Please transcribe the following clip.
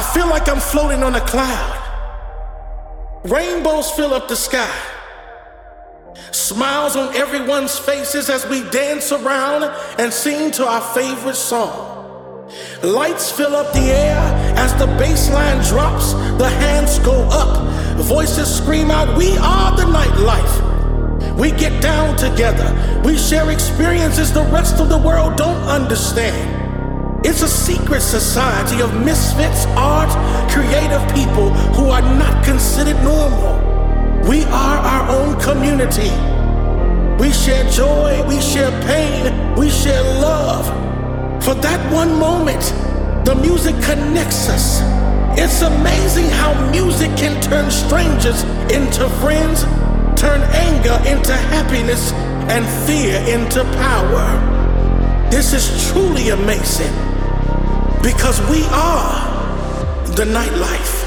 I feel like I'm floating on a cloud. Rainbows fill up the sky. Smiles on everyone's faces as we dance around and sing to our favorite song. Lights fill up the air as the bass line drops. The hands go up, voices scream out, we are the nightlife. We get down together, we share experiences the rest of the world don't understand. It's a secret society of misfits, art, creative people who are not considered normal. We are our own community. We share joy, we share pain, we share love. For that one moment, the music connects us. It's amazing how music can turn strangers into friends, turn anger into happiness, and fear into power. This is truly amazing because we are the nightlife.